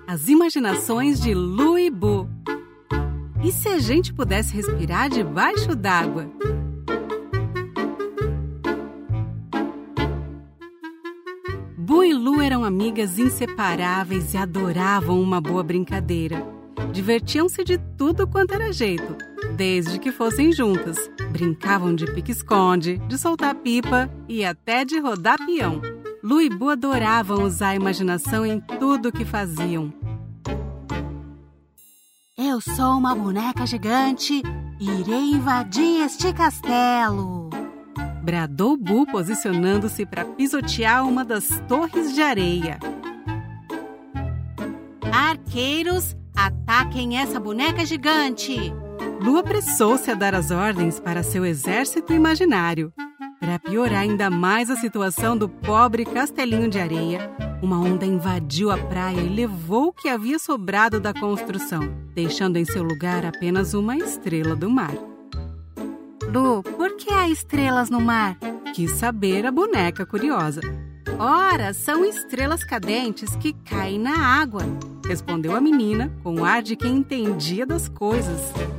As imaginações de Lu e Bu. E se a gente pudesse respirar debaixo d'água? Bu e Lu eram amigas inseparáveis e adoravam uma boa brincadeira. Divertiam-se de tudo quanto era jeito, desde que fossem juntas. Brincavam de pique-esconde, de soltar pipa e até de rodar peão. Lu e Bu adoravam usar a imaginação em tudo o que faziam. Eu sou uma boneca gigante e irei invadir este castelo, bradou Bu, posicionando-se para pisotear uma das torres de areia. Arqueiros, ataquem essa boneca gigante! Lu apressou-se a dar as ordens para seu exército imaginário. Para piorar ainda mais a situação do pobre castelinho de areia, uma onda invadiu a praia e levou o que havia sobrado da construção, deixando em seu lugar apenas uma estrela do mar. Lu, por que há estrelas no mar? Quis saber a boneca curiosa. Ora, são estrelas cadentes que caem na água, respondeu a menina com o ar de quem entendia das coisas.